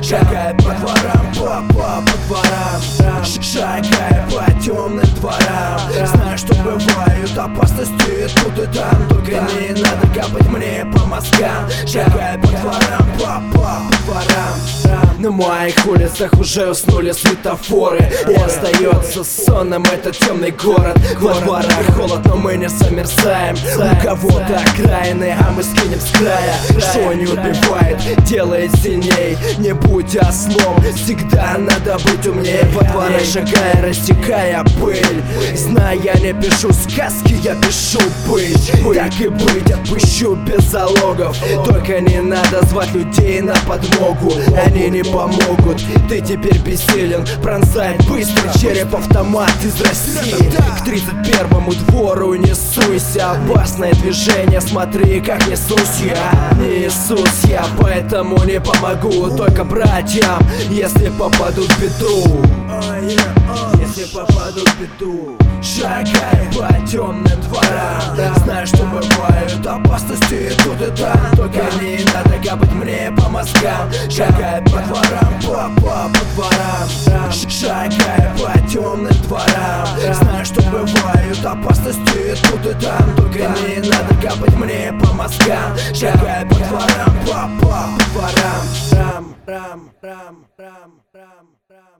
шагая по дворам, по дворам, шагая по темным дворам. Знаю, что бывают опасности тут и там, только не надо капать мне по мозгам. Шагая по дворам, по дворам. На моих улицах уже уснули светофоры, и остается сонным этот темный город. Во дворах холод, но мы не замерзаем. У кого-то окраины, а мы скинем с края. Что не убивает, делает сильней. Не будь ослом, всегда надо быть умнее. Во дворе шагая, растекая пыль. Зная, я не пишу сказки, я пишу быть. Так и быть, отпущу без залогов. Только не надо звать людей на подмогу, они не помогут. Ты теперь бессилен, пронзает быстро череп автомат из России. К 31-му двору несуйся, опасное движение, смотри, как несусь я. Не несусь я, поэтому не помогу только братьям, если попадут в беду. Если попадут в беду, шагай по темным дворам. Знаю, что бывают опасности тут и там, только не надо капать мне по мозгам. Шагай по дворам, по дворам, шагай по темным дворам. Знаю, что бывают опасности тут и там, только не надо капать мне по мозгам. Шагай по дворам, по дворам.